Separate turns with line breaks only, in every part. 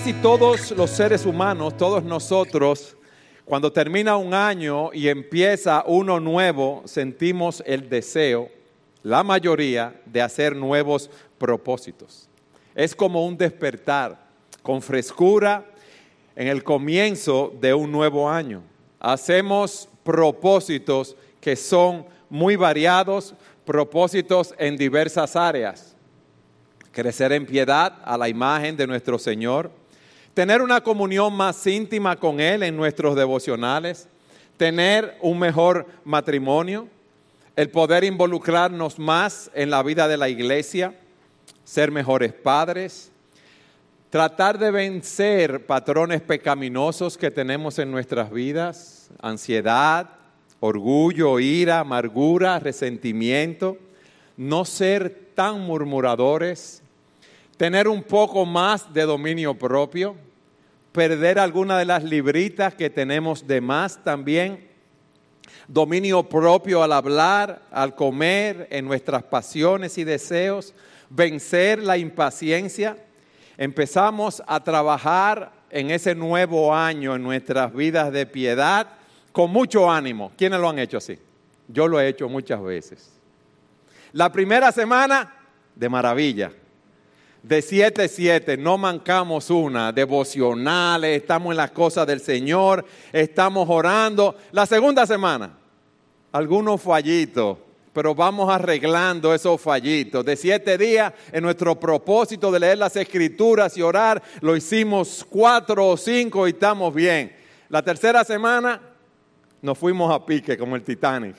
Casi todos los seres humanos, todos nosotros, cuando termina un año y empieza uno nuevo, sentimos el deseo, la mayoría, de hacer nuevos propósitos. Es como un despertar con frescura en el comienzo de un nuevo año. Hacemos propósitos que son muy variados, propósitos en diversas áreas. Crecer en piedad a la imagen de nuestro Señor, tener una comunión más íntima con Él en nuestros devocionales, tener un mejor matrimonio, el poder involucrarnos más en la vida de la iglesia, ser mejores padres, tratar de vencer patrones pecaminosos que tenemos en nuestras vidas, ansiedad, orgullo, ira, amargura, resentimiento, no ser tan murmuradores, tener un poco más de dominio propio, perder alguna de las libritas que tenemos de más también, dominio propio al hablar, al comer, en nuestras pasiones y deseos, vencer la impaciencia. Empezamos a trabajar en ese nuevo año en nuestras vidas de piedad con mucho ánimo. ¿Quiénes lo han hecho así? Yo lo he hecho muchas veces. La primera semana, de maravilla. De 7-7, no mancamos una, devocionales, estamos en las cosas del Señor, estamos orando. La segunda semana, algunos fallitos, pero vamos arreglando esos fallitos. De 7 días, en nuestro propósito de leer las Escrituras y orar, lo hicimos 4 o 5 y estamos bien. La tercera semana, nos fuimos a pique como el Titanic.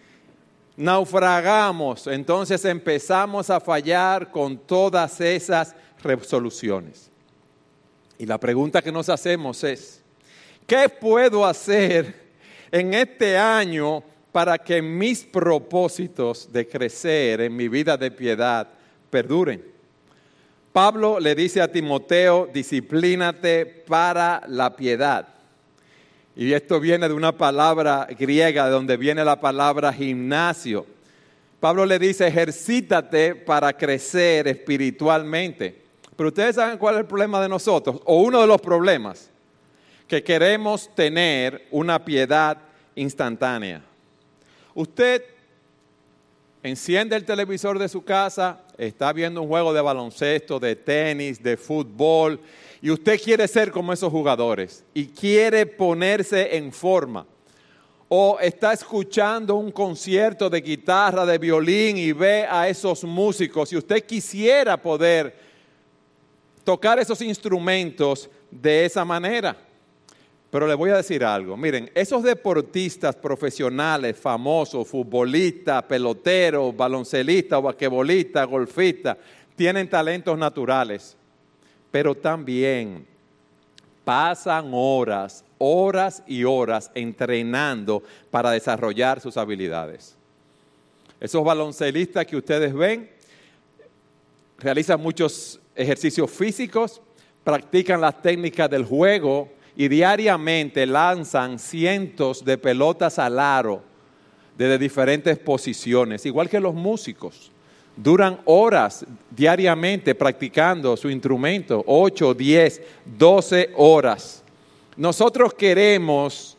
Naufragamos, entonces empezamos a fallar con todas esas resoluciones. Y la pregunta que nos hacemos es, ¿qué puedo hacer en este año para que mis propósitos de crecer en mi vida de piedad perduren? Pablo le dice a Timoteo, disciplínate para la piedad. Y esto viene de una palabra griega, de donde viene la palabra gimnasio. Pablo le dice, ejercítate para crecer espiritualmente. Pero ustedes saben cuál es el problema de nosotros, o uno de los problemas, que queremos tener una piedad instantánea. Usted enciende el televisor de su casa, está viendo un juego de baloncesto, de tenis, de fútbol, y usted quiere ser como esos jugadores y quiere ponerse en forma. O está escuchando un concierto de guitarra, de violín y ve a esos músicos y usted quisiera poder tocar esos instrumentos de esa manera. Pero le voy a decir algo. Miren, esos deportistas profesionales, famosos, futbolistas, peloteros, baloncelistas, basquetbolistas, golfistas, tienen talentos naturales. Pero también pasan horas y horas entrenando para desarrollar sus habilidades. Esos baloncelistas que ustedes ven realizan muchos ejercicios físicos, practican las técnicas del juego y diariamente lanzan cientos de pelotas al aro desde diferentes posiciones, igual que los músicos. Duran horas diariamente practicando su instrumento, 8, 10, 12 horas. Nosotros queremos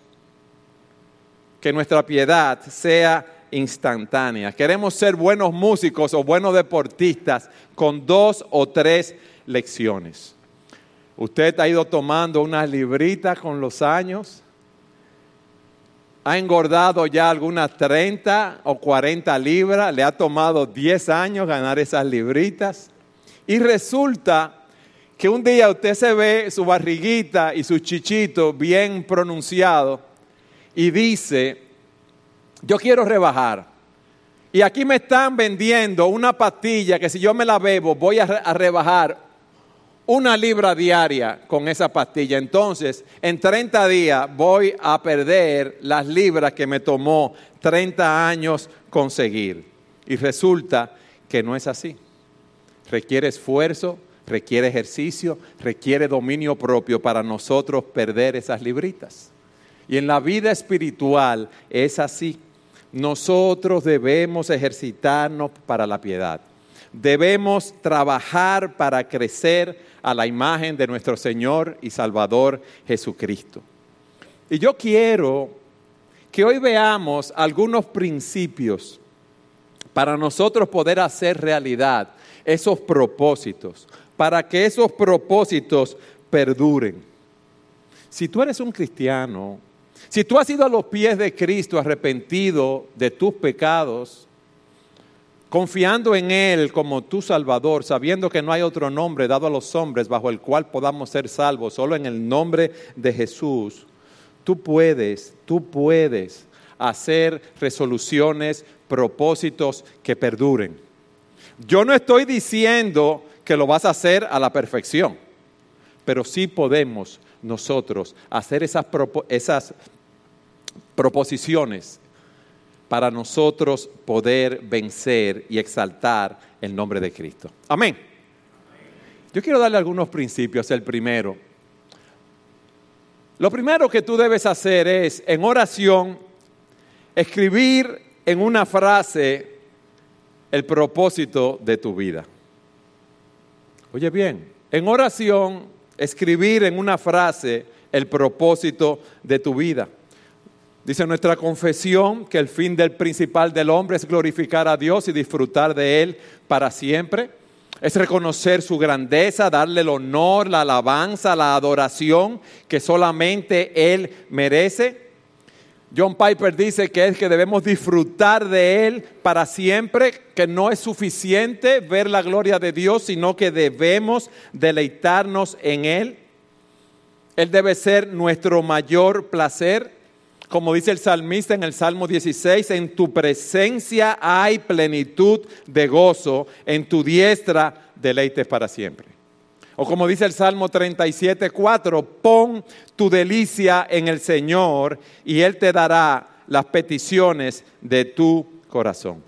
que nuestra piedad sea instantánea. Queremos ser buenos músicos o buenos deportistas con 2 o 3 lecciones. Usted ha ido tomando unas libritas con los años. Ha engordado ya algunas 30 o 40 libras, le ha tomado 10 años ganar esas libritas. Y resulta que un día usted se ve su barriguita y su chichito bien pronunciado y dice, yo quiero rebajar. Y aquí me están vendiendo una pastilla que si yo me la bebo voy a rebajar 1 libra diaria con esa pastilla. Entonces, en 30 días voy a perder las libras que me tomó 30 años conseguir. Y resulta que no es así. Requiere esfuerzo, requiere ejercicio, requiere dominio propio para nosotros perder esas libritas. Y en la vida espiritual es así. Nosotros debemos ejercitarnos para la piedad. Debemos trabajar para crecer a la imagen de nuestro Señor y Salvador Jesucristo. Y yo quiero que hoy veamos algunos principios para nosotros poder hacer realidad esos propósitos, para que esos propósitos perduren. Si tú eres un cristiano, si tú has ido a los pies de Cristo arrepentido de tus pecados, confiando en Él como tu Salvador, sabiendo que no hay otro nombre dado a los hombres bajo el cual podamos ser salvos, solo en el nombre de Jesús, tú puedes hacer resoluciones, propósitos que perduren. Yo no estoy diciendo que lo vas a hacer a la perfección, pero sí podemos nosotros hacer esas proposiciones para nosotros poder vencer y exaltar el nombre de Cristo. Amén. Yo quiero darle algunos principios. El primero. Lo primero que tú debes hacer es, en oración, escribir en una frase el propósito de tu vida. Oye bien, en oración, escribir en una frase el propósito de tu vida. Dice nuestra confesión que el fin del principal del hombre es glorificar a Dios y disfrutar de Él para siempre. Es reconocer su grandeza, darle el honor, la alabanza, la adoración que solamente Él merece. John Piper dice que debemos disfrutar de Él para siempre, que no es suficiente ver la gloria de Dios, sino que debemos deleitarnos en Él. Él debe ser nuestro mayor placer. Como dice el salmista en el Salmo 16, en tu presencia hay plenitud de gozo, en tu diestra deleites para siempre. O como dice el Salmo 37:4, pon tu delicia en el Señor y Él te dará las peticiones de tu corazón.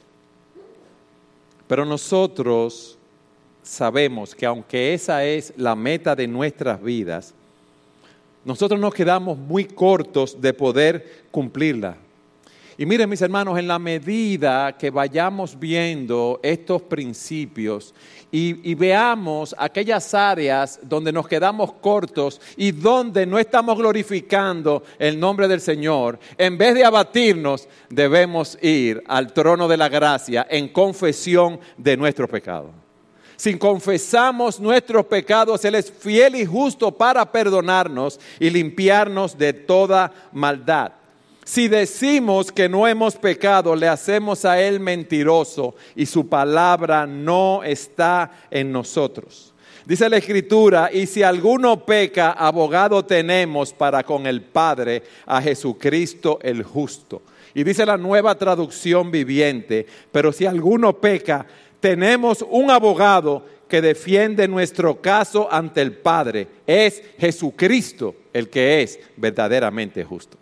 Pero nosotros sabemos que aunque esa es la meta de nuestras vidas, nosotros nos quedamos muy cortos de poder cumplirla. Y miren, mis hermanos, en la medida que vayamos viendo estos principios y veamos aquellas áreas donde nos quedamos cortos y donde no estamos glorificando el nombre del Señor, en vez de abatirnos, debemos ir al trono de la gracia en confesión de nuestro pecado. Si confesamos nuestros pecados, Él es fiel y justo para perdonarnos y limpiarnos de toda maldad. Si decimos que no hemos pecado, le hacemos a Él mentiroso y su palabra no está en nosotros. Dice la Escritura, y si alguno peca, abogado tenemos para con el Padre, a Jesucristo el justo. Y dice la Nueva Traducción Viviente, pero si alguno peca, tenemos un abogado que defiende nuestro caso ante el Padre. Es Jesucristo el que es verdaderamente justo.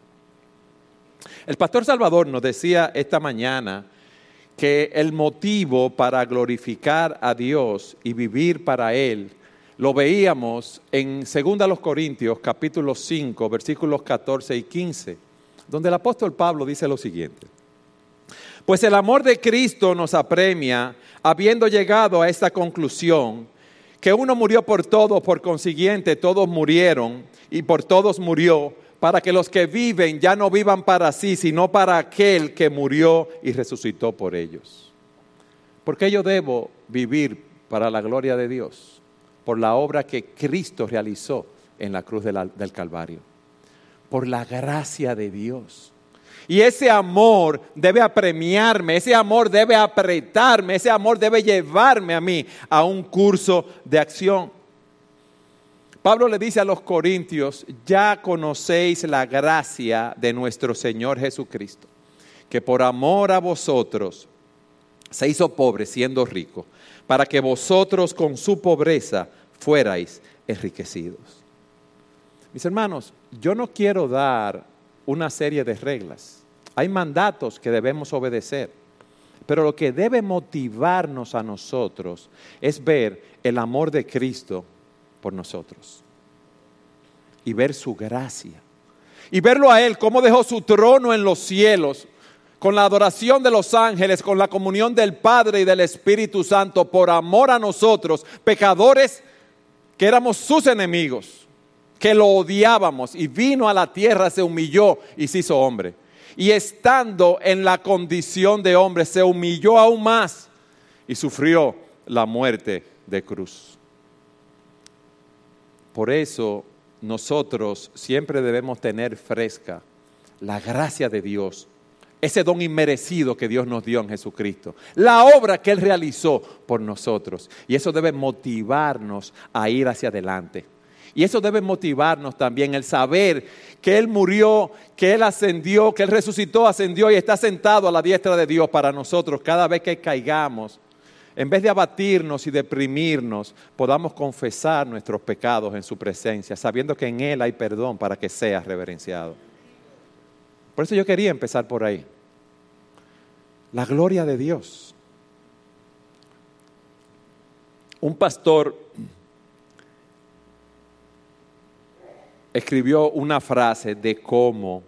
El pastor Salvador nos decía esta mañana que el motivo para glorificar a Dios y vivir para Él lo veíamos en 2 Corintios capítulo 5 versículos 14 y 15, donde el apóstol Pablo dice lo siguiente: pues el amor de Cristo nos apremia, habiendo llegado a esta conclusión, que uno murió por todos, por consiguiente todos murieron y por todos murió, para que los que viven ya no vivan para sí, sino para aquel que murió y resucitó por ellos. ¿Por qué yo debo vivir para la gloria de Dios? Por la obra que Cristo realizó en la cruz del Calvario. Por la gracia de Dios. Y ese amor debe apremiarme, ese amor debe apretarme, ese amor debe llevarme a mí a un curso de acción. Pablo le dice a los corintios, ya conocéis la gracia de nuestro Señor Jesucristo, que por amor a vosotros se hizo pobre siendo rico, para que vosotros con su pobreza fuerais enriquecidos. Mis hermanos, yo no quiero dar una serie de reglas. Hay mandatos que debemos obedecer, pero lo que debe motivarnos a nosotros es ver el amor de Cristo por nosotros y ver su gracia y verlo a Él, cómo dejó su trono en los cielos con la adoración de los ángeles, con la comunión del Padre y del Espíritu Santo por amor a nosotros, pecadores que éramos sus enemigos, que lo odiábamos, y vino a la tierra, se humilló y se hizo hombre. Y estando en la condición de hombre, se humilló aún más y sufrió la muerte de cruz. Por eso nosotros siempre debemos tener fresca la gracia de Dios, ese don inmerecido que Dios nos dio en Jesucristo, la obra que Él realizó por nosotros. Y eso debe motivarnos a ir hacia adelante. Y eso debe motivarnos también el saber que Él murió, que Él ascendió, que Él resucitó, ascendió y está sentado a la diestra de Dios para nosotros. Cada vez que caigamos, en vez de abatirnos y deprimirnos, podamos confesar nuestros pecados en su presencia, sabiendo que en Él hay perdón para que seas reverenciado. Por eso yo quería empezar por ahí. La gloria de Dios. Un pastor escribió una frase de cómo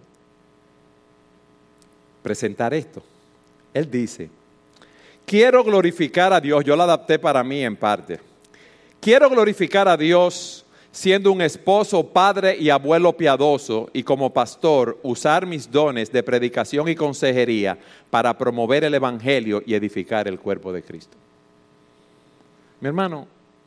presentar esto. Él dice: quiero glorificar a Dios, yo la adapté para mí en parte. Quiero glorificar a Dios siendo un esposo, padre y abuelo piadoso, y como pastor usar mis dones de predicación y consejería para promover el evangelio y edificar el cuerpo de Cristo. Mi hermano,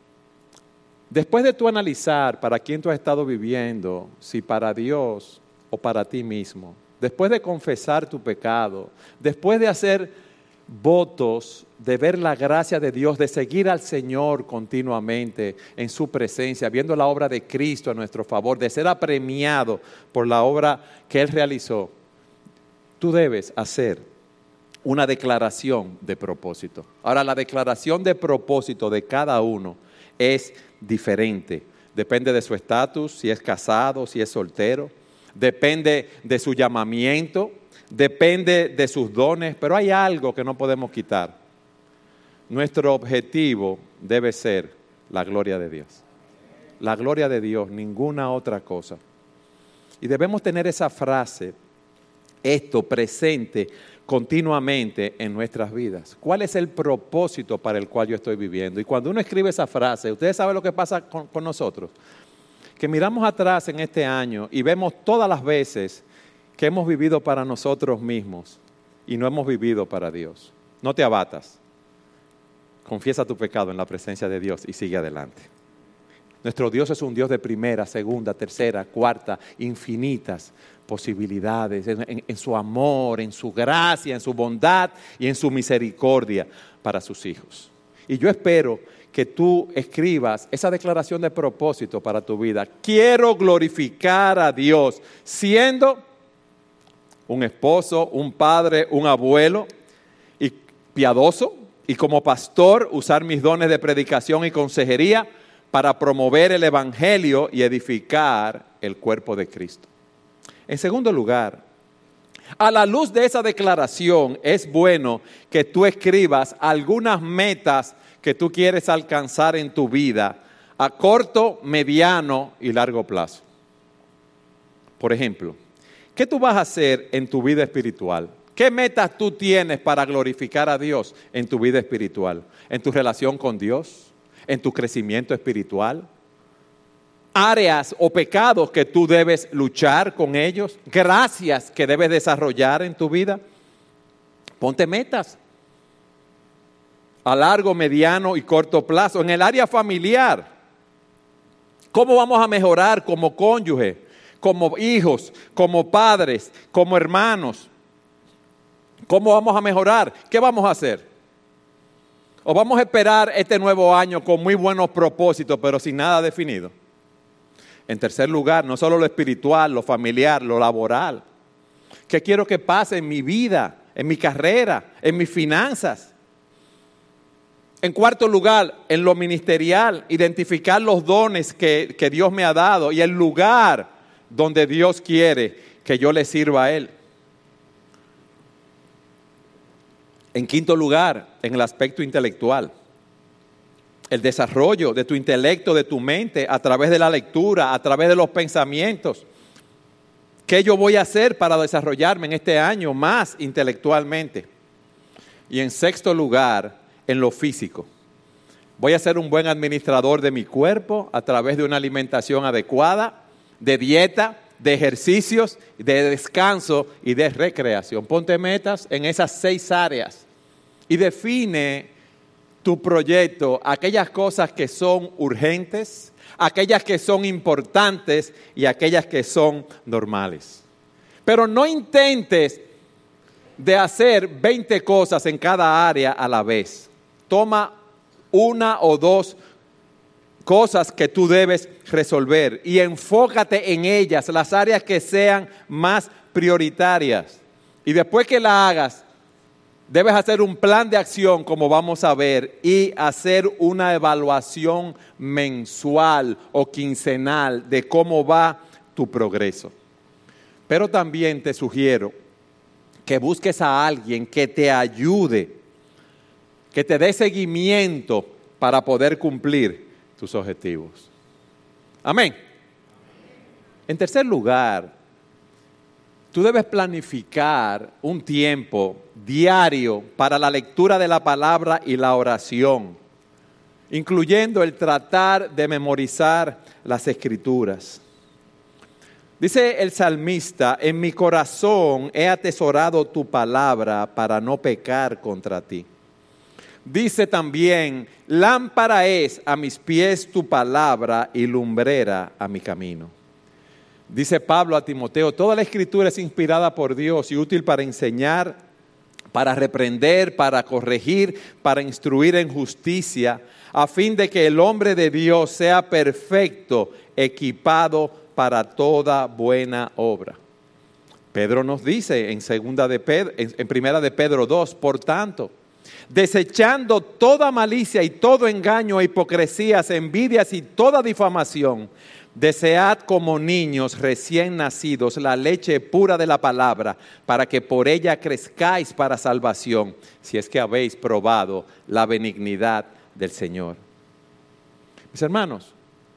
después de tú analizar para quién tú has estado viviendo, si para Dios o para ti mismo, después de confesar tu pecado, después de hacer votos, de ver la gracia de Dios, de seguir al Señor continuamente en su presencia, viendo la obra de Cristo a nuestro favor, de ser apremiado por la obra que Él realizó, tú debes hacer una declaración de propósito. Ahora, la declaración de propósito de cada uno es diferente. Depende de su estatus, si es casado, si es soltero. Depende de su llamamiento. Depende de sus dones. Pero hay algo que no podemos quitar. Nuestro objetivo debe ser la gloria de Dios. La gloria de Dios, ninguna otra cosa. Y debemos tener esa frase, esto presente continuamente en nuestras vidas. ¿Cuál es el propósito para el cual yo estoy viviendo? Y cuando uno escribe esa frase, ustedes saben lo que pasa con nosotros. Que miramos atrás en este año y vemos todas las veces que hemos vivido para nosotros mismos y no hemos vivido para Dios. No te abatas. Confiesa tu pecado en la presencia de Dios y sigue adelante. Nuestro Dios es un Dios de primera, segunda, tercera, cuarta, infinitas posibilidades en su amor, en su gracia, en su bondad y en su misericordia para sus hijos. Y yo espero que tú escribas esa declaración de propósito para tu vida. Quiero glorificar a Dios siendo un esposo, un padre, un abuelo y piadoso, y como pastor usar mis dones de predicación y consejería para promover el evangelio y edificar el cuerpo de Cristo. En segundo lugar, a la luz de esa declaración es bueno que tú escribas algunas metas que tú quieres alcanzar en tu vida a corto, mediano y largo plazo. Por ejemplo, ¿qué tú vas a hacer en tu vida espiritual? ¿Qué metas tú tienes para glorificar a Dios en tu vida espiritual? ¿En tu relación con Dios? ¿En tu crecimiento espiritual? ¿Áreas o pecados que tú debes luchar con ellos? ¿Gracias que debes desarrollar en tu vida? Ponte metas a largo, mediano y corto plazo. En el área familiar, ¿cómo vamos a mejorar como cónyuge, como hijos, como padres, como hermanos? ¿Cómo vamos a mejorar? ¿Qué vamos a hacer? ¿O vamos a esperar este nuevo año con muy buenos propósitos, pero sin nada definido? En tercer lugar, no solo lo espiritual, lo familiar, lo laboral. ¿Qué quiero que pase en mi vida, en mi carrera, en mis finanzas? En cuarto lugar, en lo ministerial, identificar los dones que Dios me ha dado y el lugar donde Dios quiere que yo le sirva a Él. En quinto lugar, en el aspecto intelectual, el desarrollo de tu intelecto, de tu mente, a través de la lectura, a través de los pensamientos. ¿Qué yo voy a hacer para desarrollarme en este año más intelectualmente? Y en sexto lugar, en lo físico. Voy a ser un buen administrador de mi cuerpo a través de una alimentación adecuada, de dieta, de ejercicios, de descanso y de recreación. Ponte metas en esas 6 áreas y define tu proyecto, aquellas cosas que son urgentes, aquellas que son importantes y aquellas que son normales. Pero no intentes de hacer 20 cosas en cada área a la vez. Toma 1 o 2 cosas que tú debes resolver y enfócate en ellas, las áreas que sean más prioritarias. Y después que la hagas, debes hacer un plan de acción, como vamos a ver, y hacer una evaluación mensual o quincenal de cómo va tu progreso. Pero también te sugiero que busques a alguien que te ayude, que te dé seguimiento para poder cumplir tus objetivos. Amén. En tercer lugar, tú debes planificar un tiempo diario para la lectura de la palabra y la oración, incluyendo el tratar de memorizar las Escrituras. Dice el salmista, en mi corazón he atesorado tu palabra para no pecar contra ti. Dice también, lámpara es a mis pies tu palabra y lumbrera a mi camino. Dice Pablo a Timoteo, toda la Escritura es inspirada por Dios y útil para enseñar, para reprender, para corregir, para instruir en justicia, a fin de que el hombre de Dios sea perfecto, equipado para toda buena obra. Pedro nos dice en Primera de Pedro 2, por tanto, desechando toda malicia y todo engaño e hipocresías, envidias y toda difamación, desead como niños recién nacidos la leche pura de la palabra, para que por ella crezcáis para salvación, si es que habéis probado la benignidad del Señor. Mis hermanos,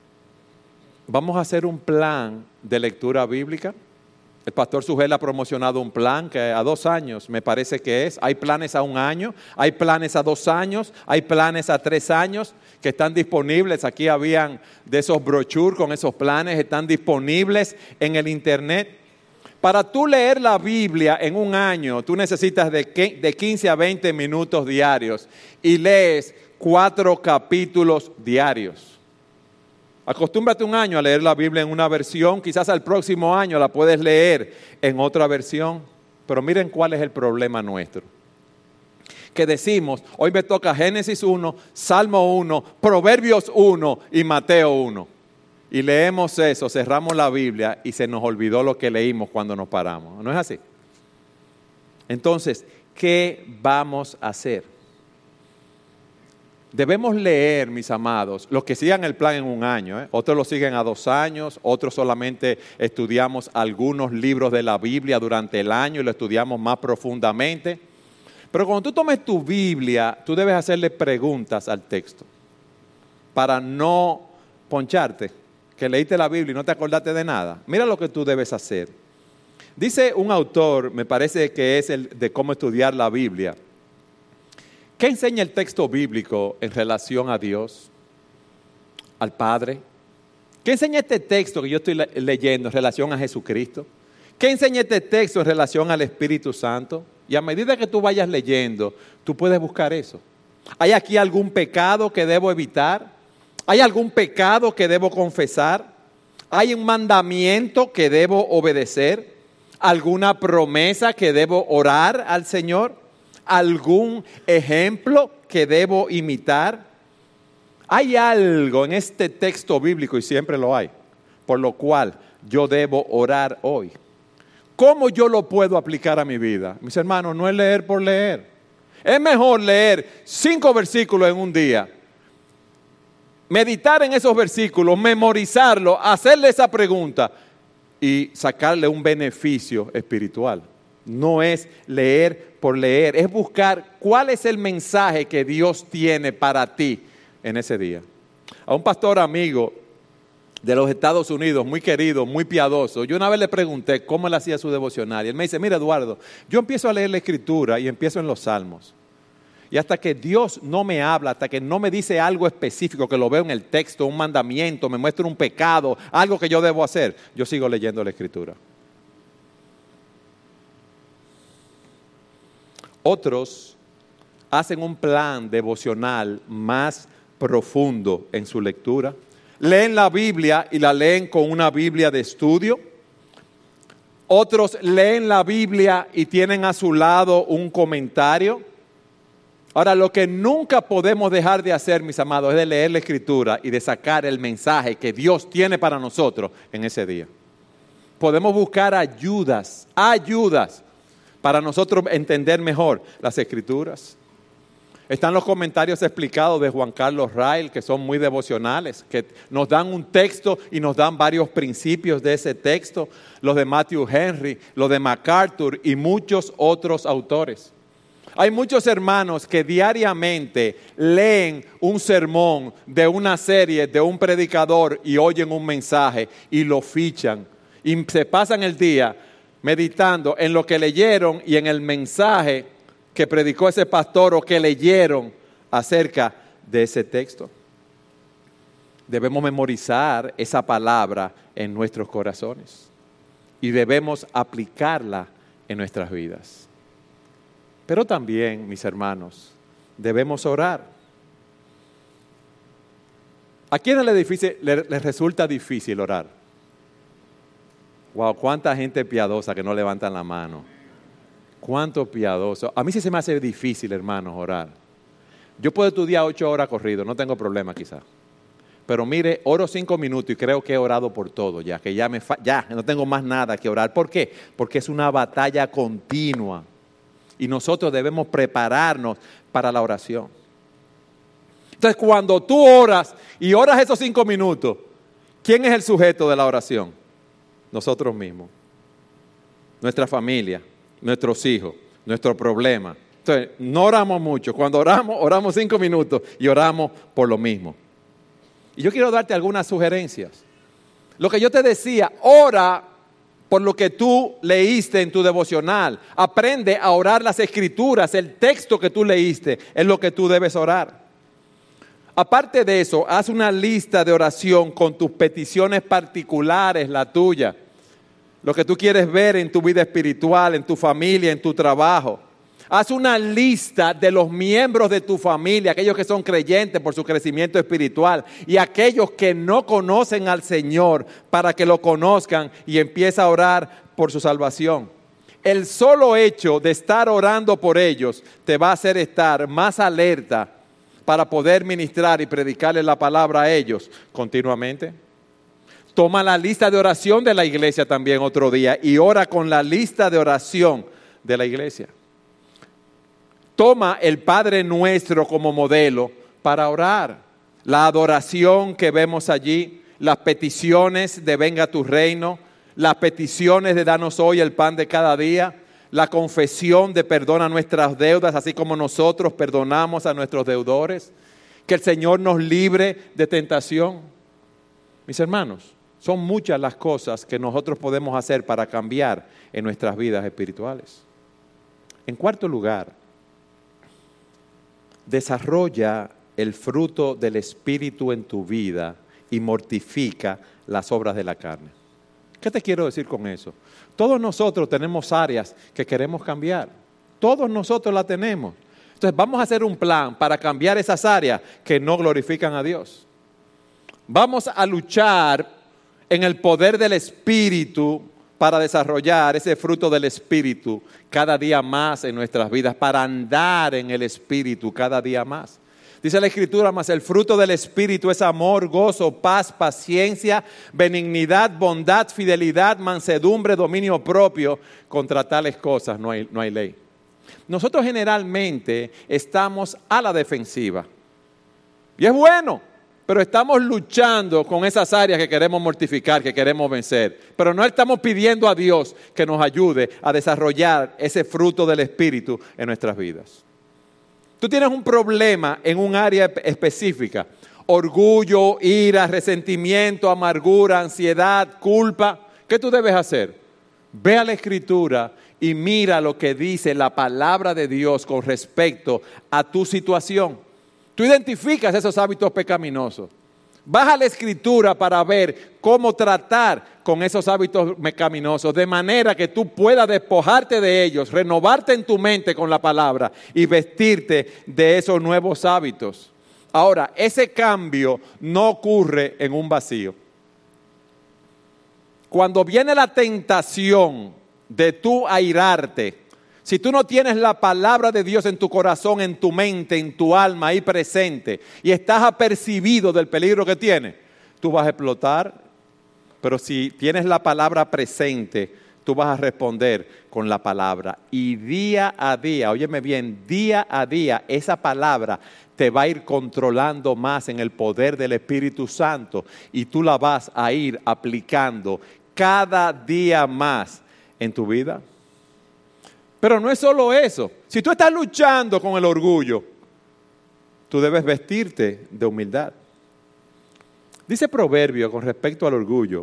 vamos a hacer un plan de lectura bíblica. El pastor Sugel ha promocionado un plan que a 2 años me parece que es. Hay planes a 1 año, hay planes a 2 años, hay planes a 3 años que están disponibles. Aquí habían de esos brochures con esos planes, están disponibles en el internet. Para tú leer la Biblia en 1 año, tú necesitas de 15 a 20 minutos diarios y lees 4 capítulos diarios. Acostúmbrate 1 año a leer la Biblia en una versión, quizás al próximo año la puedes leer en otra versión, pero miren cuál es el problema nuestro. Que decimos, hoy me toca Génesis 1, Salmo 1, Proverbios 1 y Mateo 1. Y leemos eso, cerramos la Biblia y se nos olvidó lo que leímos cuando nos paramos. ¿No es así? Entonces, ¿qué vamos a hacer? Debemos leer, mis amados, los que sigan el plan en 1 año, otros lo siguen a 2 años, otros solamente estudiamos algunos libros de la Biblia durante el año y lo estudiamos más profundamente. Pero cuando tú tomes tu Biblia, tú debes hacerle preguntas al texto para no poncharte, que leíste la Biblia y no te acordaste de nada. Mira lo que tú debes hacer. Dice un autor, me parece que es el de cómo estudiar la Biblia. ¿Qué enseña el texto bíblico en relación a Dios, al Padre? ¿Qué enseña este texto que yo estoy leyendo en relación a Jesucristo? ¿Qué enseña este texto en relación al Espíritu Santo? Y a medida que tú vayas leyendo, tú puedes buscar eso. ¿Hay aquí algún pecado que debo evitar? ¿Hay algún pecado que debo confesar? ¿Hay un mandamiento que debo obedecer? ¿Alguna promesa que debo orar al Señor? ¿Algún ejemplo que debo imitar? Hay algo en este texto bíblico, y siempre lo hay, por lo cual yo debo orar hoy. ¿Cómo yo lo puedo aplicar a mi vida? Mis hermanos, no es leer por leer. Es mejor leer 5 versículos en un día, meditar en esos versículos, memorizarlos, hacerle esa pregunta y sacarle un beneficio espiritual. No es leer por leer, es buscar cuál es el mensaje que Dios tiene para ti en ese día. A un pastor amigo de los Estados Unidos, muy querido, muy piadoso, yo una vez le pregunté cómo él hacía su devocional y él me dice, mira Eduardo, yo empiezo a leer la Escritura y empiezo en los Salmos. Y hasta que Dios no me habla, hasta que no me dice algo específico, que lo veo en el texto, un mandamiento, me muestra un pecado, algo que yo debo hacer, yo sigo leyendo la Escritura. Otros hacen un plan devocional más profundo en su lectura. Leen la Biblia y la leen con una Biblia de estudio. Otros leen la Biblia y tienen a su lado un comentario. Ahora, lo que nunca podemos dejar de hacer, mis amados, es de leer la Escritura y de sacar el mensaje que Dios tiene para nosotros en ese día. Podemos buscar ayudas para nosotros entender mejor las Escrituras. Están los comentarios explicados de Juan Carlos Rail, que son muy devocionales, que nos dan un texto y nos dan varios principios de ese texto. Los de Matthew Henry, los de MacArthur y muchos otros autores. Hay muchos hermanos que diariamente leen un sermón de una serie de un predicador y oyen un mensaje y lo fichan. Y se pasan el día meditando en lo que leyeron y en el mensaje que predicó ese pastor o que leyeron acerca de ese texto. Debemos memorizar esa palabra en nuestros corazones y debemos aplicarla en nuestras vidas. Pero también, mis hermanos, debemos orar. ¿A quiénes les resulta difícil orar? Wow, cuánta gente piadosa que no levantan la mano. Cuánto piadoso. A mí sí se me hace difícil, hermanos, orar. Yo puedo estudiar 8 horas corrido, no tengo problema quizás. Pero mire, oro 5 minutos y creo que he orado por todo ya, que ya no tengo más nada que orar. ¿Por qué? Porque es una batalla continua y nosotros debemos prepararnos para la oración. Entonces, cuando tú oras y oras esos 5 minutos, ¿quién es el sujeto de la oración? Nosotros mismos, nuestra familia, nuestros hijos, nuestro problema. Entonces, no oramos mucho. Cuando oramos 5 minutos y oramos por lo mismo. Y yo quiero darte algunas sugerencias. Lo que yo te decía, ora por lo que tú leíste en tu devocional. Aprende a orar las Escrituras, el texto que tú leíste es lo que tú debes orar. Aparte de eso, haz una lista de oración con tus peticiones particulares, la tuya. Lo que tú quieres ver en tu vida espiritual, en tu familia, en tu trabajo. Haz una lista de los miembros de tu familia, aquellos que son creyentes por su crecimiento espiritual y aquellos que no conocen al Señor para que lo conozcan y empieza a orar por su salvación. El solo hecho de estar orando por ellos te va a hacer estar más alerta para poder ministrar y predicarle la palabra a ellos continuamente. Toma la lista de oración de la iglesia también otro día y ora con la lista de oración de la iglesia. Toma el Padre Nuestro como modelo para orar. La adoración que vemos allí, las peticiones de venga tu reino, las peticiones de danos hoy el pan de cada día, la confesión de perdona nuestras deudas, así como nosotros perdonamos a nuestros deudores. Que el Señor nos libre de tentación. Mis hermanos, son muchas las cosas que nosotros podemos hacer para cambiar en nuestras vidas espirituales. En cuarto lugar, desarrolla el fruto del Espíritu en tu vida y mortifica las obras de la carne. ¿Qué te quiero decir con eso? Todos nosotros tenemos áreas que queremos cambiar. Todos nosotros la tenemos. Entonces vamos a hacer un plan para cambiar esas áreas que no glorifican a Dios. Vamos a luchar en el poder del Espíritu para desarrollar ese fruto del Espíritu cada día más en nuestras vidas, para andar en el Espíritu cada día más. Dice la Escritura, mas el fruto del Espíritu es amor, gozo, paz, paciencia, benignidad, bondad, fidelidad, mansedumbre, dominio propio. Contra tales cosas no hay ley. Nosotros generalmente estamos a la defensiva. Y es bueno, pero estamos luchando con esas áreas que queremos mortificar, que queremos vencer. Pero no estamos pidiendo a Dios que nos ayude a desarrollar ese fruto del Espíritu en nuestras vidas. Tú tienes un problema en un área específica. Orgullo, ira, resentimiento, amargura, ansiedad, culpa. ¿Qué tú debes hacer? Ve a la Escritura y mira lo que dice la palabra de Dios con respecto a tu situación. Tú identificas esos hábitos pecaminosos. Vas a la Escritura para ver cómo tratar con esos hábitos pecaminosos, de manera que tú puedas despojarte de ellos, renovarte en tu mente con la palabra y vestirte de esos nuevos hábitos. Ahora, ese cambio no ocurre en un vacío. Cuando viene la tentación de tú airarte, si tú no tienes la palabra de Dios en tu corazón, en tu mente, en tu alma ahí presente, y estás apercibido del peligro que tiene, tú vas a explotar. Pero si tienes la palabra presente, tú vas a responder con la palabra. Y día a día, óyeme bien, día a día, esa palabra te va a ir controlando más en el poder del Espíritu Santo, y tú la vas a ir aplicando cada día más en tu vida. Pero no es solo eso. Si tú estás luchando con el orgullo, tú debes vestirte de humildad. Dice Proverbio con respecto al orgullo,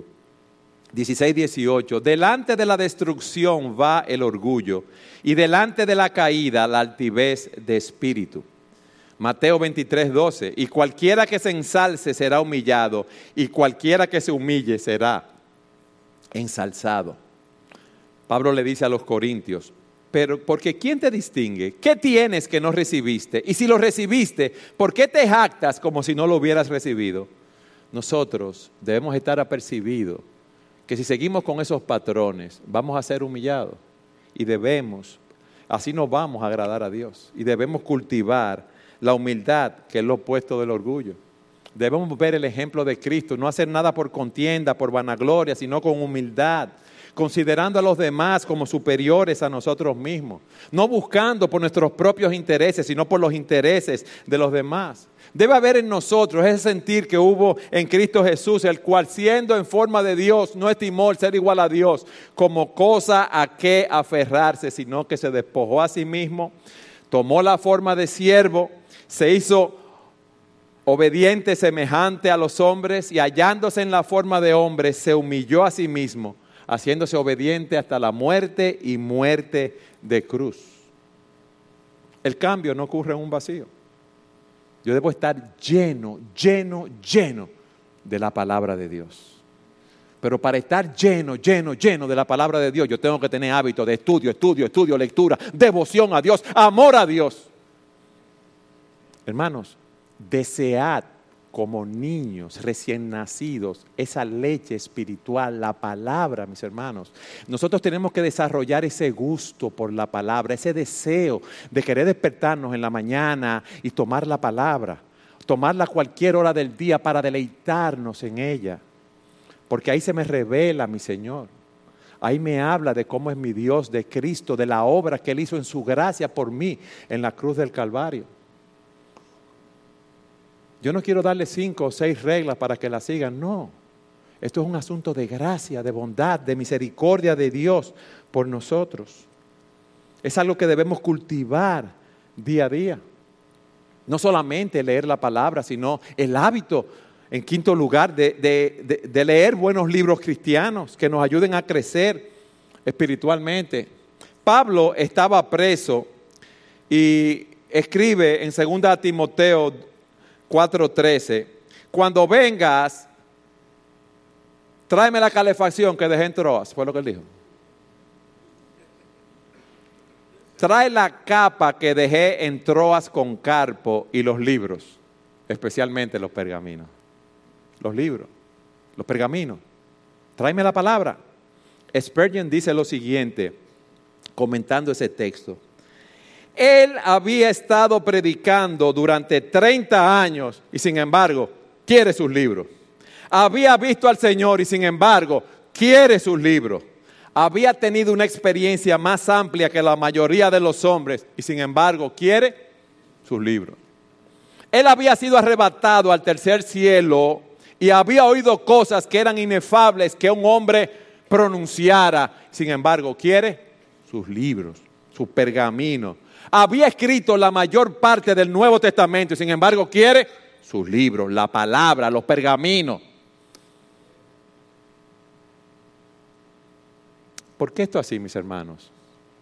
16:18, delante de la destrucción va el orgullo, y delante de la caída la altivez de espíritu. Mateo 23:12, y cualquiera que se ensalce será humillado, y cualquiera que se humille será ensalzado. Pablo le dice a los corintios, pero porque ¿quién te distingue? ¿Qué tienes que no recibiste? Y si lo recibiste, ¿por qué te jactas como si no lo hubieras recibido? Nosotros debemos estar apercibidos que si seguimos con esos patrones, vamos a ser humillados. Y debemos, así nos vamos a agradar a Dios. Y debemos cultivar la humildad, que es lo opuesto del orgullo. Debemos ver el ejemplo de Cristo, no hacer nada por contienda, por vanagloria, sino con humildad, considerando a los demás como superiores a nosotros mismos, no buscando por nuestros propios intereses, sino por los intereses de los demás. Debe haber en nosotros ese sentir que hubo en Cristo Jesús, el cual siendo en forma de Dios, no estimó el ser igual a Dios como cosa a que aferrarse, sino que se despojó a sí mismo, tomó la forma de siervo, se hizo obediente semejante a los hombres y hallándose en la forma de hombre, se humilló a sí mismo, haciéndose obediente hasta la muerte y muerte de cruz. El cambio no ocurre en un vacío. Yo debo estar lleno de la palabra de Dios. Pero para estar lleno de la palabra de Dios, yo tengo que tener hábito de estudio, lectura, devoción a Dios, amor a Dios. Hermanos, desead como niños recién nacidos esa leche espiritual, la palabra, mis hermanos. Nosotros tenemos que desarrollar ese gusto por la palabra, ese deseo de querer despertarnos en la mañana y tomar la palabra, tomarla a cualquier hora del día para deleitarnos en ella, porque ahí se me revela mi Señor. Ahí me habla de cómo es mi Dios, de Cristo, de la obra que Él hizo en su gracia por mí en la cruz del Calvario. Yo no quiero darle 5 o 6 reglas para que las sigan, no. Esto es un asunto de gracia, de bondad, de misericordia de Dios por nosotros. Es algo que debemos cultivar día a día. No solamente leer la palabra, sino el hábito, en quinto lugar, de leer buenos libros cristianos que nos ayuden a crecer espiritualmente. Pablo estaba preso y escribe en 2 Timoteo 4:13, cuando vengas, tráeme la calefacción que dejé en Troas, fue lo que él dijo. Trae la capa que dejé en Troas con Carpo y los libros, especialmente los pergaminos. Los libros, los pergaminos. Tráeme la palabra. Spurgeon dice lo siguiente, comentando ese texto. Él había estado predicando durante 30 años y sin embargo quiere sus libros. Había visto al Señor y sin embargo quiere sus libros. Había tenido una experiencia más amplia que la mayoría de los hombres y sin embargo quiere sus libros. Él había sido arrebatado al tercer cielo y había oído cosas que eran inefables que un hombre pronunciara. Sin embargo quiere sus libros, sus pergaminos. Había escrito la mayor parte del Nuevo Testamento y sin embargo quiere sus libros, la palabra, los pergaminos. ¿Por qué esto así, mis hermanos?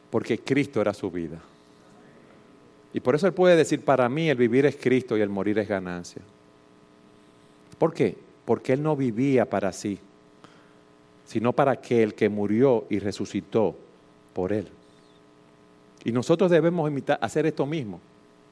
porque Cristo era su vida. Y por eso Él puede decir, para mí el vivir es Cristo y el morir es ganancia. ¿Por qué? Porque Él no vivía para sí, sino para aquel que murió y resucitó por Él. Y nosotros debemos hacer esto mismo.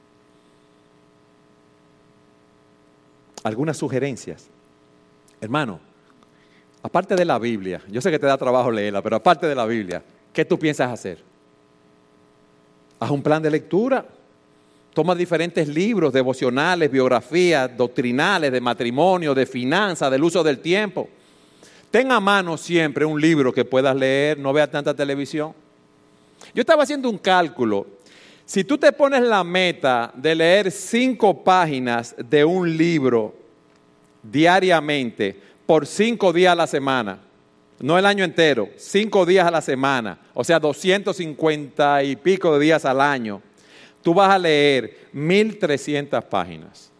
Algunas sugerencias. Hermano, aparte de la Biblia, yo sé que te da trabajo leerla, pero aparte de la Biblia, ¿qué tú piensas hacer? Haz un plan de lectura. Toma diferentes libros, devocionales, biografías, doctrinales, de matrimonio, de finanzas, del uso del tiempo. Ten a mano siempre un libro que puedas leer, no veas tanta televisión. Yo estaba haciendo un cálculo. Si tú te pones la meta de leer 5 páginas de un libro diariamente por 5 días a la semana, no el año entero, 5 días a la semana, o sea, 250 y pico de días al año, tú vas a leer 1,300 páginas.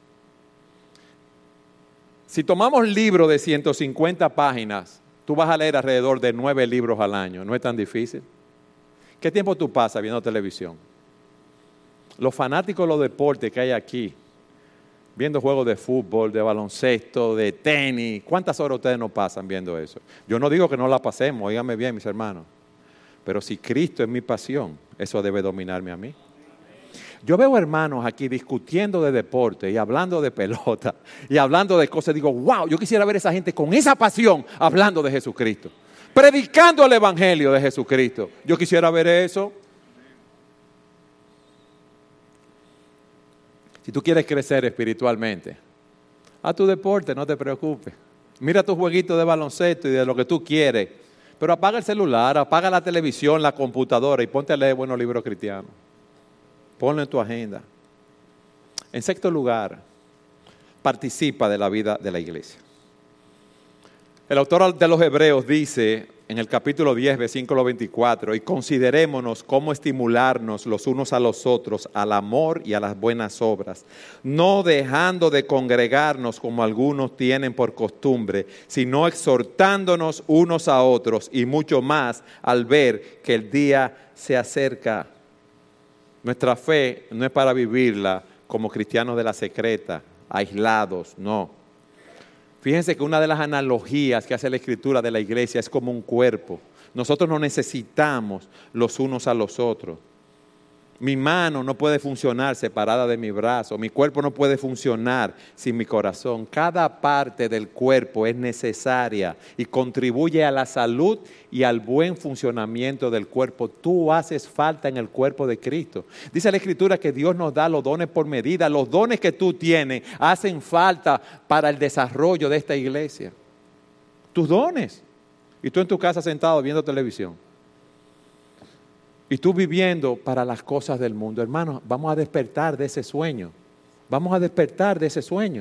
Si tomamos libros de 150 páginas, tú vas a leer alrededor de 9 libros al año. No es tan difícil. ¿Qué tiempo tú pasas viendo televisión? Los fanáticos de los deportes que hay aquí, viendo juegos de fútbol, de baloncesto, de tenis, ¿cuántas horas ustedes no pasan viendo eso? Yo no digo que no la pasemos, óigame bien, mis hermanos. Pero si Cristo es mi pasión, eso debe dominarme a mí. Yo veo hermanos aquí discutiendo de deporte y hablando de pelota y hablando de cosas. Digo, wow, yo quisiera ver a esa gente con esa pasión hablando de Jesucristo, predicando el evangelio de Jesucristo. Yo quisiera ver eso. Si tú quieres crecer espiritualmente, haz tu deporte, no te preocupes. Mira tu jueguito de baloncesto y de lo que tú quieres, pero apaga el celular, apaga la televisión, la computadora y ponte a leer buenos libros cristianos. Ponlo en tu agenda. En sexto lugar, participa de la vida de la iglesia. El autor de los Hebreos dice en el capítulo 10, versículo 24, y considerémonos cómo estimularnos los unos a los otros al amor y a las buenas obras, no dejando de congregarnos como algunos tienen por costumbre, sino exhortándonos unos a otros y mucho más al ver que el día se acerca. Nuestra fe no es para vivirla como cristianos de la secreta, aislados, no. Fíjense que una de las analogías que hace la Escritura de la iglesia es como un cuerpo. Nosotros nos necesitamos los unos a los otros. Mi mano no puede funcionar separada de mi brazo, mi cuerpo no puede funcionar sin mi corazón. Cada parte del cuerpo es necesaria y contribuye a la salud y al buen funcionamiento del cuerpo. Tú haces falta en el cuerpo de Cristo. Dice la Escritura que Dios nos da los dones por medida. Los dones que tú tienes hacen falta para el desarrollo de esta iglesia. Tus dones. Y tú en tu casa sentado viendo televisión. Y tú viviendo para las cosas del mundo. Hermanos, vamos a despertar de ese sueño. Vamos a despertar de ese sueño.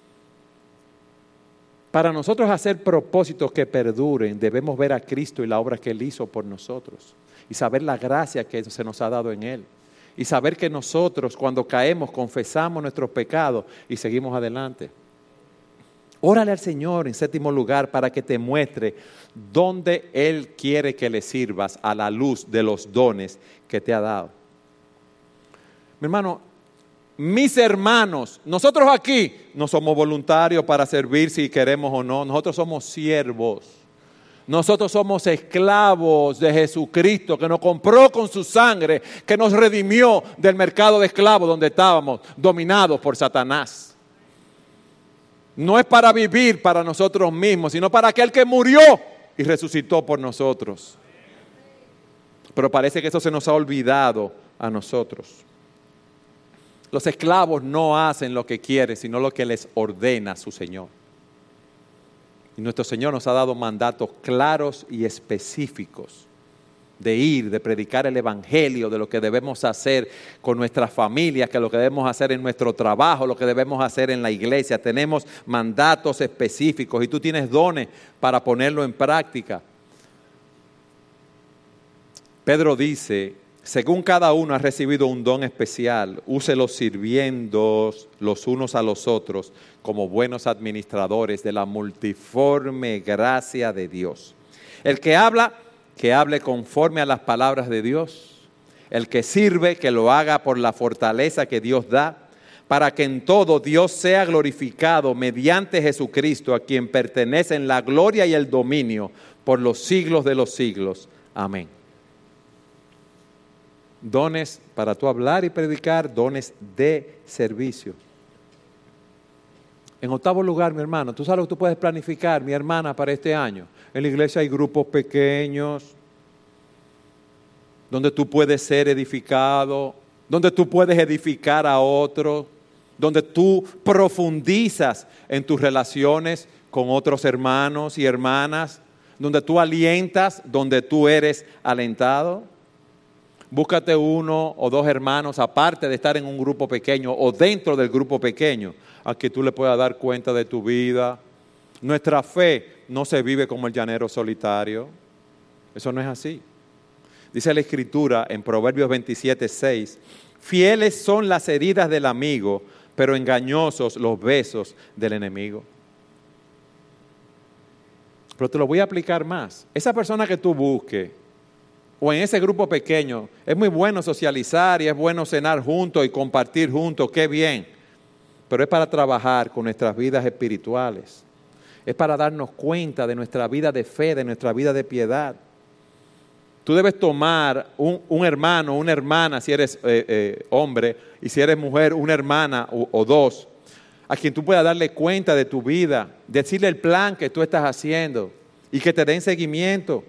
Para nosotros hacer propósitos que perduren, debemos ver a Cristo y la obra que Él hizo por nosotros. Y saber la gracia que se nos ha dado en Él. Y saber que nosotros cuando caemos confesamos nuestros pecados y seguimos adelante. Órale al Señor en séptimo lugar para que te muestre dónde Él quiere que le sirvas a la luz de los dones que te ha dado. Mi hermano, mis hermanos, nosotros aquí no somos voluntarios para servir si queremos o no. Nosotros somos siervos. Nosotros somos esclavos de Jesucristo que nos compró con su sangre, que nos redimió del mercado de esclavos donde estábamos dominados por Satanás. No es para vivir para nosotros mismos, sino para aquel que murió y resucitó por nosotros. Pero parece que eso se nos ha olvidado a nosotros. Los esclavos no hacen lo que quieren, sino lo que les ordena su Señor. Y nuestro Señor nos ha dado mandatos claros y específicos de ir, de predicar el evangelio, de lo que debemos hacer con nuestras familias, que lo que debemos hacer en nuestro trabajo, lo que debemos hacer en la iglesia. Tenemos mandatos específicos y tú tienes dones para ponerlo en práctica. Pedro dice, según cada uno ha recibido un don especial, úselos sirviendo los unos a los otros como buenos administradores de la multiforme gracia de Dios. El que habla, que hable conforme a las palabras de Dios. El que sirve, que lo haga por la fortaleza que Dios da, para que en todo Dios sea glorificado mediante Jesucristo, a quien pertenecen la gloria y el dominio por los siglos de los siglos. Amén. Dones para tú hablar y predicar, dones de servicio. En octavo lugar, mi hermano, tú sabes lo que tú puedes planificar, mi hermana, para este año. En la iglesia hay grupos pequeños, donde tú puedes ser edificado, donde tú puedes edificar a otros, donde tú profundizas en tus relaciones con otros hermanos y hermanas, donde tú alientas, donde tú eres alentado. Búscate uno o dos hermanos, aparte de estar en un grupo pequeño o dentro del grupo pequeño, a que tú le puedas dar cuenta de tu vida. Nuestra fe no se vive como el llanero solitario. Eso no es así. Dice la Escritura en Proverbios 27:6, fieles son las heridas del amigo, pero engañosos los besos del enemigo. Pero te lo voy a aplicar más. Esa persona que tú busques, o en ese grupo pequeño, es muy bueno socializar y es bueno cenar juntos y compartir juntos, qué bien. Pero es para trabajar con nuestras vidas espirituales. Es para darnos cuenta de nuestra vida de fe, de nuestra vida de piedad. Tú debes tomar un hermano, una hermana, si eres hombre, y si eres mujer, una hermana o dos, a quien tú puedas darle cuenta de tu vida, decirle el plan que tú estás haciendo y que te den seguimiento.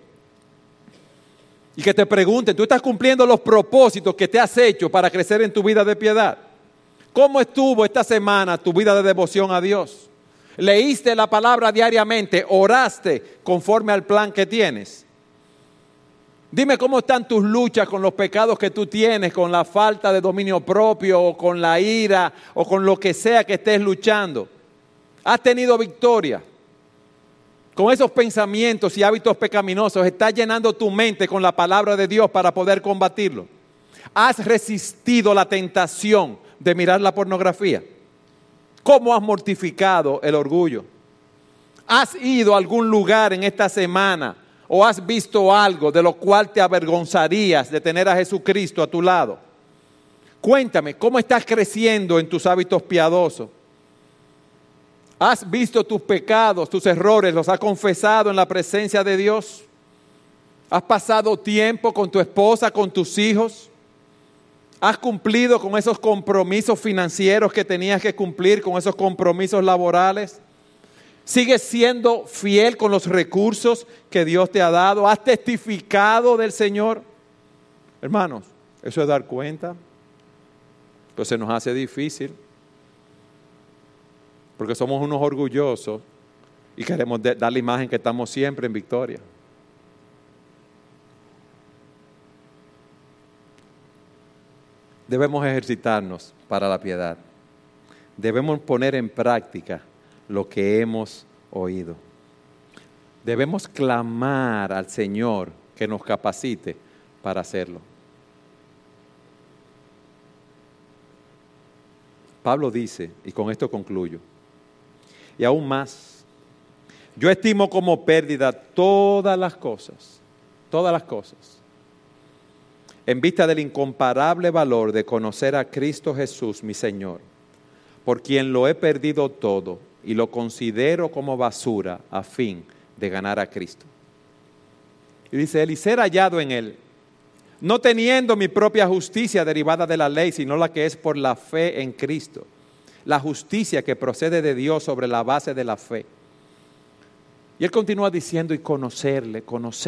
Y que te pregunten, ¿tú estás cumpliendo los propósitos que te has hecho para crecer en tu vida de piedad? ¿Cómo estuvo esta semana tu vida de devoción a Dios? ¿Leíste la palabra diariamente? ¿Oraste conforme al plan que tienes? Dime cómo están tus luchas con los pecados que tú tienes, con la falta de dominio propio, o con la ira, o con lo que sea que estés luchando. ¿Has tenido victoria? Con esos pensamientos y hábitos pecaminosos, ¿estás llenando tu mente con la palabra de Dios para poder combatirlo? ¿Has resistido la tentación de mirar la pornografía? ¿Cómo has mortificado el orgullo? ¿Has ido a algún lugar en esta semana o has visto algo de lo cual te avergonzarías de tener a Jesucristo a tu lado? Cuéntame, ¿cómo estás creciendo en tus hábitos piadosos? ¿Has visto tus pecados, tus errores, los has confesado en la presencia de Dios? ¿Has pasado tiempo con tu esposa, con tus hijos? ¿Has cumplido con esos compromisos financieros que tenías que cumplir, con esos compromisos laborales? ¿Sigues siendo fiel con los recursos que Dios te ha dado? ¿Has testificado del Señor? Hermanos, eso es dar cuenta. Pues se nos hace difícil. Porque somos unos orgullosos y queremos dar la imagen que estamos siempre en victoria. Debemos ejercitarnos para la piedad. Debemos poner en práctica lo que hemos oído. Debemos clamar al Señor que nos capacite para hacerlo. Pablo dice, y con esto concluyo, y aún más, yo estimo como pérdida todas las cosas, en vista del incomparable valor de conocer a Cristo Jesús, mi Señor, por quien lo he perdido todo y lo considero como basura a fin de ganar a Cristo. Y dice él, y ser hallado en él, no teniendo mi propia justicia derivada de la ley, sino la que es por la fe en Cristo. La justicia que procede de Dios sobre la base de la fe. Y él continúa diciendo, y conocerle.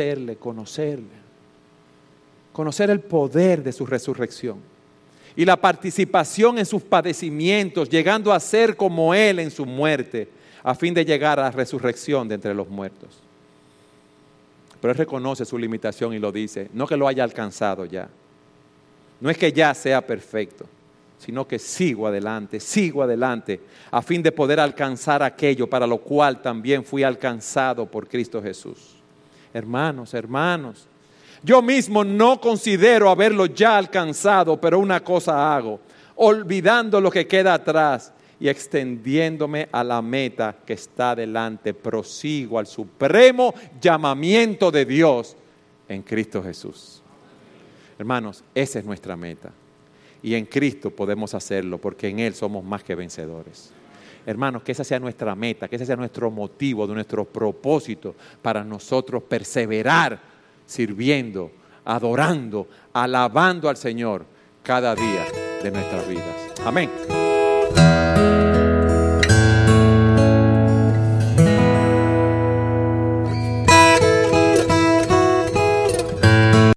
Conocer el poder de su resurrección. Y la participación en sus padecimientos, llegando a ser como él en su muerte, a fin de llegar a la resurrección de entre los muertos. Pero él reconoce su limitación y lo dice, no que lo haya alcanzado ya. No es que ya sea perfecto, sino que sigo adelante, a fin de poder alcanzar aquello para lo cual también fui alcanzado por Cristo Jesús. Hermanos, yo mismo no considero haberlo ya alcanzado, pero una cosa hago, olvidando lo que queda atrás y extendiéndome a la meta que está delante, prosigo al supremo llamamiento de Dios en Cristo Jesús. Hermanos, esa es nuestra meta. Y en Cristo podemos hacerlo porque en Él somos más que vencedores. Hermanos, que esa sea nuestra meta, que ese sea nuestro motivo, de nuestro propósito para nosotros perseverar sirviendo, adorando, alabando al Señor cada día de nuestras vidas. Amén.